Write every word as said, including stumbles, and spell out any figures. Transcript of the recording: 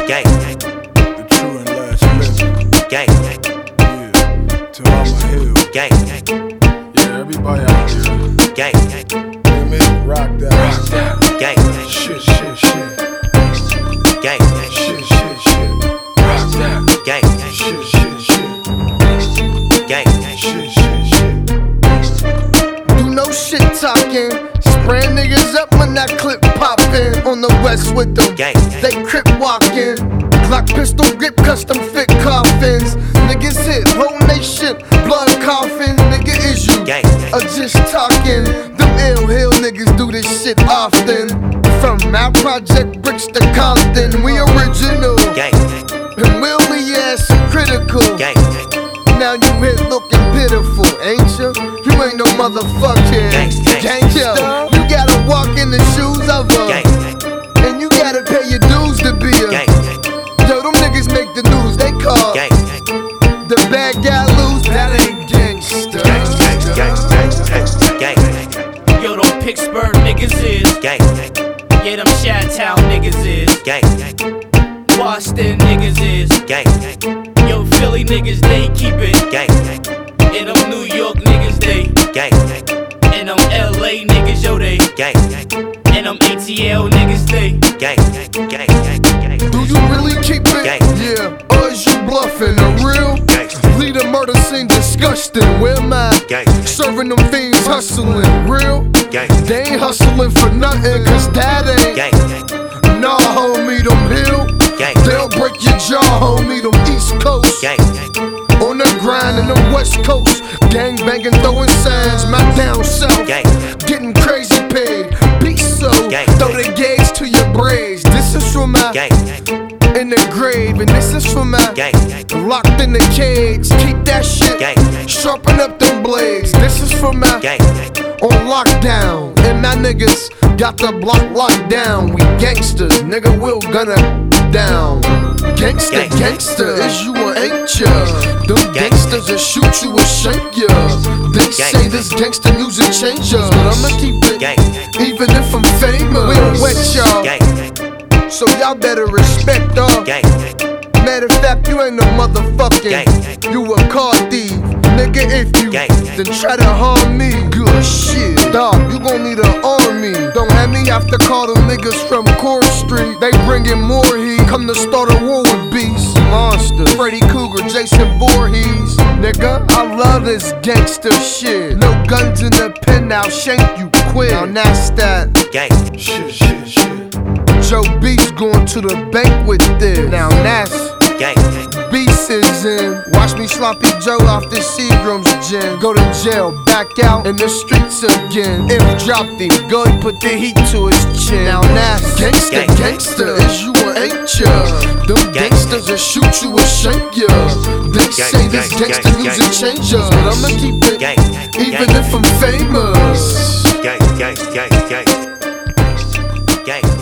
Gang. The true and last living. Gang. Yeah. To all my hill. Gang. Yeah, everybody out here. Gang. Hear me? Rock that. Rock that. Gang. Shit, shit, shit. Gang. Shit, shit, shit. Rock that. Gang. Shit, shit, shit. Gang. Shit, shit, shit. Do no shit talking. Spraying niggas up when that clip poppin'. On the west with them, Gang. they crip walking. Glock pistol grip, custom fit coffins. Niggas hit, holding they shit, blood coughing. Nigga, is you Gang. or just talking? Them ill hill niggas do this shit often. From our project bricks to Compton, we original. Gang. And we'll be ass and critical. Gang. Now you hit looking pitiful, ain't ya? You ain't no motherfucking Gangsta. gangsta. You gotta walk in the shoes of a, Gang. and you gotta pay your dues to be a. Gang. Yo, them niggas make the news, they call Gang. the bad guy lose. That ain't gangsta. Gang. Gang. Gang. Gang. Yo, them Pittsburgh niggas is. Gang. Yeah, them Chi-Town niggas is. Gang. Boston niggas is. Gang. Yo, Philly niggas, they keep it. Gang. And them New York niggas, they. Gang. And them L A niggas, yo, they. Gang. And them A T L niggas, they. Gang. Gang. Gang. Do you really keep it? Gang. Yeah. Or is you bluffing? A real? Gangsta. Lead a murder scene disgusting. Where am I? Gangsta. Serving them fiends hustling. Real? Gangsta. They ain't hustling for nothing, cause that ain't. Gang. Nah, homie, them hill. Gang. They'll break your jaw, homie, them East Coast. Gang. On the grind in the West Coast. Gang banging, throwing signs, my down south. Gang. Getting crazy paid. Be so. Gang. Throw the gauge to your braids. This is for my. Gang. In the grave, and this is for my. Gang. Locked in the cage. Keep that shit. Gang. Sharpen up them blades. This is for my. Gang. On lockdown, and my niggas got the block locked down. We gangsters, nigga, we'll gun it down. Gangsta, Gang. gangsta, is you or ain't ya? Them Gang. gangsters will shoot you or shank ya. They Gang. say this gangsta music change us, but I'ma keep it, Gang. even if I'm famous. We don't wet y'all, Gang. so y'all better respect all. Gang. Matter of fact, you ain't no motherfucking. Gang. You a car thief, nigga. If you Gang. then try to harm me, good shit, dog. You gon' need an army. Don't have me have to call them niggas from Court Street. They bringin' more heat. Come to start a war with beasts, monsters. Freddy Cougar, Jason Voorhees, nigga. I love this gangster shit. No guns in the pen, I'll shank you quick. Now that's that. Gang. Shit, shit, shit. Joe Beast going to the bank with this. Now that's. Gang. Beast is in. Watch me sloppy Joe off this Seagram's gin. Go to jail, back out in the streets again. If dropped him, go and put the heat to his chin. Now that's gangsta, Gang. gangsta, is you or ain't ya? Them Gang. gangsters will shoot you or shank ya. They Gang, say this gang, gangsta gang, music gang. change us, but I'ma keep it, Gang. even Gang. if I'm famous. Gang. Gang. Gang. Gang. Gang.